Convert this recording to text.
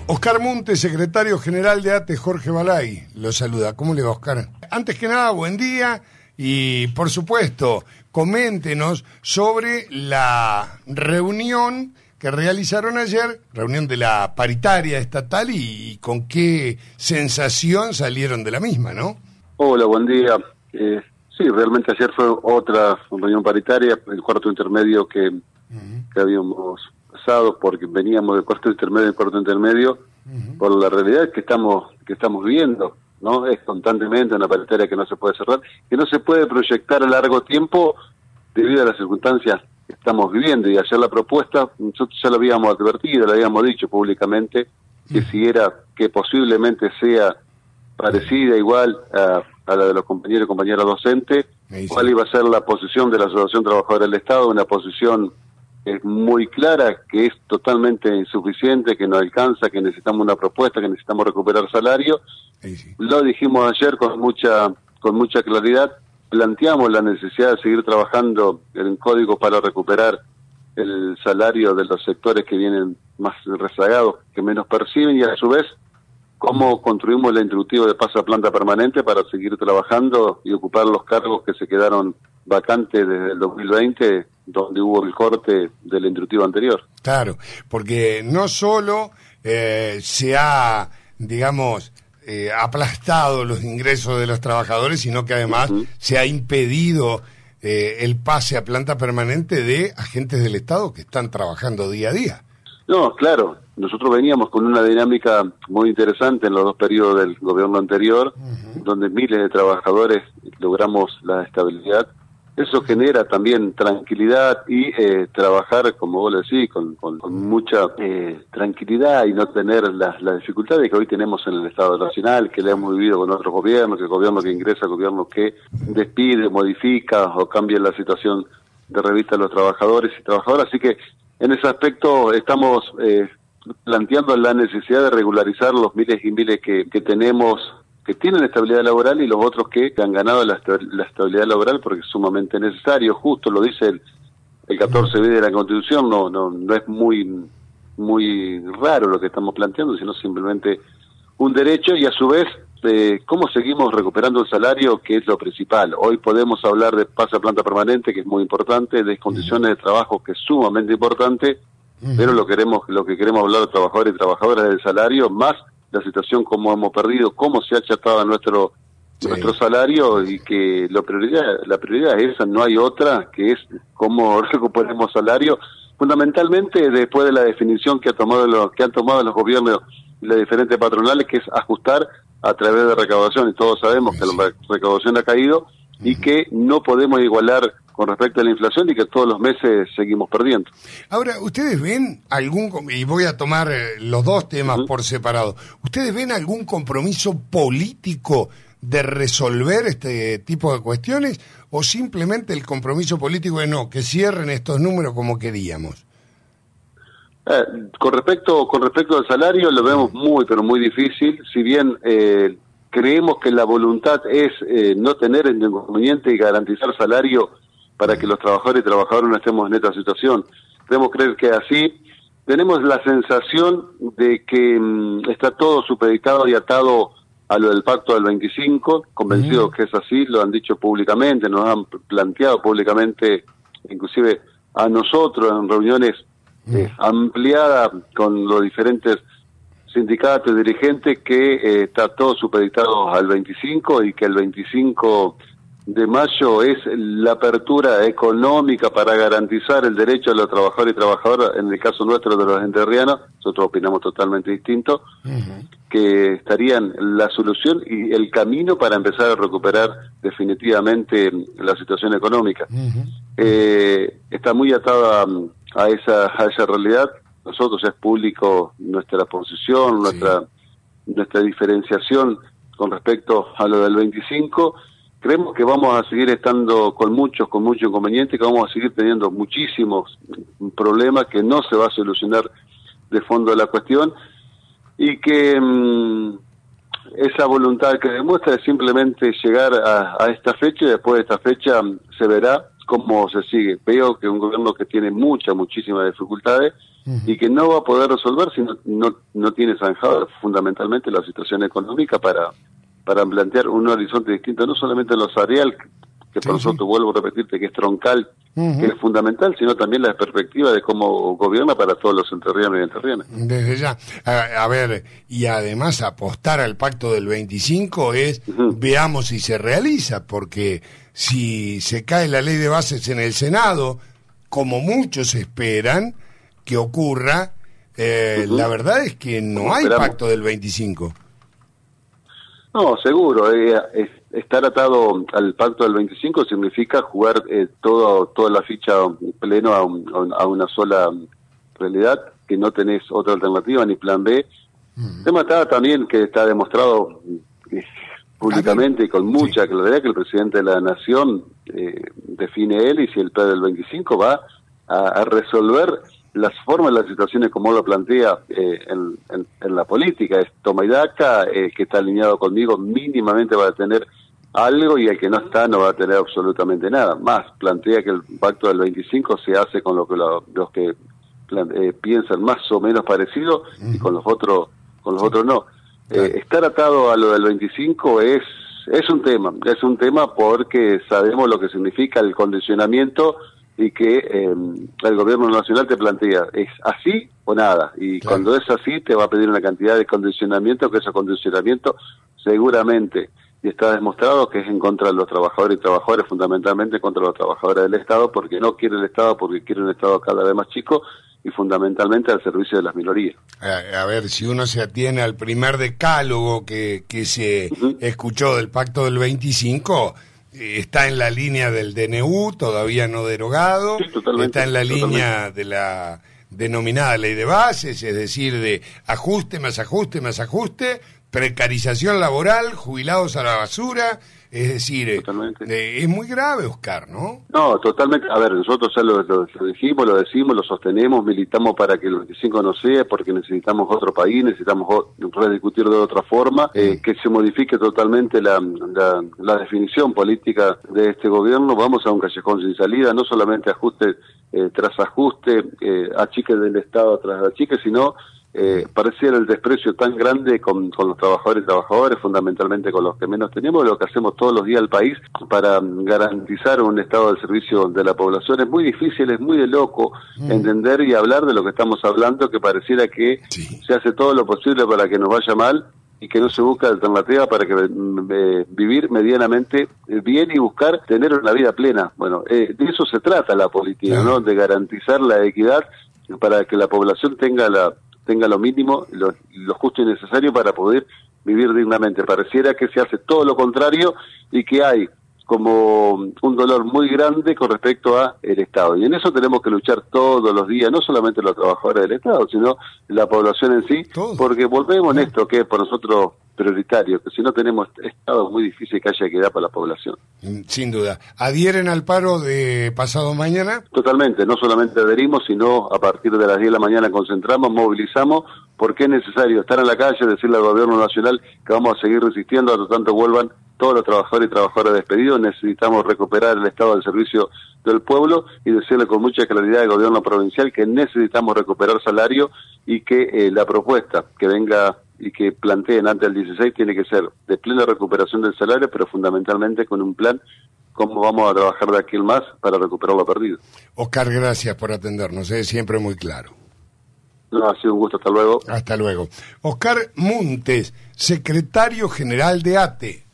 Oscar Munte, secretario general de ATE, Jorge Balay, lo saluda. ¿Cómo le va, Oscar? Antes que nada, buen día y, por supuesto, coméntenos sobre la reunión que realizaron ayer, reunión de la paritaria estatal y con qué sensación salieron de la misma, ¿no? Hola, buen día. Sí, realmente ayer fue otra reunión paritaria, el cuarto intermedio que habíamos pasado, porque veníamos de cuarto intermedio por la realidad que estamos viviendo, ¿no? Es constantemente una paritaria que no se puede cerrar, que no se puede proyectar a largo tiempo debido a las circunstancias que estamos viviendo. Y ayer la propuesta, nosotros ya lo habíamos advertido, lo habíamos dicho públicamente, que si era que posiblemente sea parecida, igual a la de los compañeros y compañeras docentes, cuál iba a ser la posición de la Asociación Trabajadora del Estado, una posición muy clara, que es totalmente insuficiente, que no alcanza, que necesitamos una propuesta, que necesitamos recuperar salario. Lo dijimos ayer con mucha claridad, planteamos la necesidad de seguir trabajando en código para recuperar el salario de los sectores que vienen más rezagados, que menos perciben, y a su vez cómo construimos el instructivo de paso a planta permanente para seguir trabajando y ocupar los cargos que se quedaron vacantes desde el 2020, donde hubo el corte del instructivo anterior. Claro, porque no solo se ha, digamos, aplastado los ingresos de los trabajadores, sino que además se ha impedido el pase a planta permanente de agentes del Estado que están trabajando día a día. No, claro, nosotros veníamos con una dinámica muy interesante en los dos periodos del gobierno anterior, donde miles de trabajadores logramos la estabilidad. Eso genera también tranquilidad y trabajar, como vos lo decís, con mucha tranquilidad y no tener las dificultades que hoy tenemos en el Estado Nacional, que le hemos vivido con otros gobiernos, que el gobierno que ingresa, el gobierno que despide, modifica o cambia la situación de revista de los trabajadores y trabajadoras. Así que en ese aspecto estamos planteando la necesidad de regularizar los miles y miles que tenemos, que tienen estabilidad laboral, y los otros que han ganado la estabilidad laboral, porque es sumamente necesario. Justo lo dice el 14b de la Constitución, no es muy raro lo que estamos planteando, sino simplemente un derecho. Y a su vez, cómo seguimos recuperando el salario, que es lo principal. Hoy podemos hablar de pase a planta permanente, que es muy importante, de condiciones de trabajo, que es sumamente importante, pero lo que queremos hablar de trabajadores y trabajadoras del salario, más la situación como hemos perdido, cómo se ha achatado nuestro salario, y que la prioridad es esa, no hay otra, que es cómo recuperemos salario, fundamentalmente después de la definición que han tomado los gobiernos y las diferentes patronales, que es ajustar a través de recaudación, y todos sabemos que la recaudación ha caído y que no podemos igualar con respecto a la inflación, y que todos los meses seguimos perdiendo. Ahora, ¿ustedes ven y voy a tomar los dos temas por separado, ¿ustedes ven algún compromiso político de resolver este tipo de cuestiones, o simplemente el compromiso político es que cierren estos números como queríamos? Con respecto al salario lo vemos pero muy difícil, si bien creemos que la voluntad es no tener inconveniente y garantizar salario para que los trabajadores y trabajadoras no estemos en esta situación. Debemos creer que así. Tenemos la sensación de que está todo supeditado y atado a lo del pacto del 25, convencidos que es así, lo han dicho públicamente, nos han planteado públicamente, inclusive a nosotros en reuniones ampliadas con los diferentes sindicatos y dirigentes, que está todo supeditado al 25, y que el 25 de mayo es la apertura económica para garantizar el derecho de los trabajadores y trabajadoras, en el caso nuestro de los entrerrianos. Nosotros opinamos totalmente distinto, que estarían la solución y el camino para empezar a recuperar definitivamente la situación económica. Está muy atada a esa realidad. Nosotros, es público nuestra posición, nuestra diferenciación con respecto a lo del 25. Creemos que vamos a seguir estando con mucho inconveniente, que vamos a seguir teniendo muchísimos problemas, que no se va a solucionar de fondo la cuestión, y que esa voluntad que demuestra es simplemente llegar a esta fecha, y después de esta fecha se verá cómo se sigue. Veo que un gobierno que tiene muchísimas dificultades y que no va a poder resolver si no tiene zanjado fundamentalmente la situación económica para plantear un horizonte distinto, no solamente en lo salarial, que por nosotros vuelvo a repetirte que es troncal, que es fundamental, sino también la perspectiva de cómo gobierna para todos los entrerrianos y entrerrianas. Desde ya. A ver, y además apostar al pacto del 25 es, veamos si se realiza, porque si se cae la ley de bases en el Senado, como muchos esperan que ocurra, la verdad es que no hay pacto del 25. No, seguro. Estar atado al pacto del 25 significa jugar toda la ficha pleno a una sola realidad, que no tenés otra alternativa ni plan B. El tema está también que está demostrado públicamente y con mucha claridad que el presidente de la Nación define él, y si el plan del 25 va a resolver las formas, las situaciones como lo plantea en la política. Es toma y daca, que está alineado conmigo mínimamente va a tener algo, y el que no está no va a tener absolutamente nada. Más, plantea que el pacto del 25 se hace con lo que los que piensan más o menos parecido, y con los otros no. Estar atado a lo del 25 es un tema porque sabemos lo que significa el condicionamiento, y que el gobierno nacional te plantea, es así o nada, y cuando es así te va a pedir una cantidad de condicionamiento, que ese condicionamiento seguramente, y está demostrado que es en contra de los trabajadores y trabajadoras, fundamentalmente contra los trabajadores del Estado, porque no quiere el Estado, porque quiere un Estado cada vez más chico, y fundamentalmente al servicio de las minorías. A ver, si uno se atiene al primer decálogo que se escuchó del pacto del 25, está en la línea del DNU, todavía no derogado, está en la línea de la denominada ley de bases, es decir, de ajuste más ajuste más ajuste, precarización laboral, jubilados a la basura, es decir, es muy grave, Oscar, ¿no? No, totalmente. A ver, nosotros ya lo dijimos, lo decimos, lo sostenemos, militamos para que el 25 no sea, porque necesitamos otro país, necesitamos rediscutir de otra forma, que se modifique totalmente la definición política de este gobierno. Vamos a un callejón sin salida, no solamente ajuste tras ajuste, achique del Estado tras achique, sino pareciera el desprecio tan grande con los trabajadores y trabajadoras, fundamentalmente con los que menos tenemos, lo que hacemos todos los días al país para garantizar un estado al servicio de la población. Es muy difícil, es muy de loco entender y hablar de lo que estamos hablando, que pareciera que se hace todo lo posible para que nos vaya mal y que no se busca alternativa para que vivir medianamente bien y buscar tener una vida plena. Bueno, de eso se trata la política, ¿no? De garantizar la equidad para que la población tenga lo mínimo, lo justo y necesario para poder vivir dignamente. Pareciera que se hace todo lo contrario y que hay como un dolor muy grande con respecto a el Estado. Y en eso tenemos que luchar todos los días, no solamente los trabajadores del Estado, sino la población en sí, porque volvemos en esto que es por nosotros prioritario, que si no tenemos Estado es muy difícil que haya equidad para la población. Sin duda. ¿Adhieren al paro de pasado mañana? Totalmente, no solamente adherimos, sino a partir de las 10 de la mañana concentramos, movilizamos, porque es necesario estar en la calle, decirle al gobierno nacional que vamos a seguir resistiendo hasta tanto vuelvan todos los trabajadores y trabajadoras despedidos. Necesitamos recuperar el estado del servicio del pueblo y decirle con mucha claridad al gobierno provincial que necesitamos recuperar salario, y que la propuesta que venga y que planteen antes del 16 tiene que ser de plena recuperación del salario, pero fundamentalmente con un plan cómo vamos a trabajar de aquí en más para recuperar lo perdido. Oscar, gracias por atendernos, siempre muy claro. No, ha sido un gusto, hasta luego. Hasta luego. Oscar Muntes, secretario general de ATE.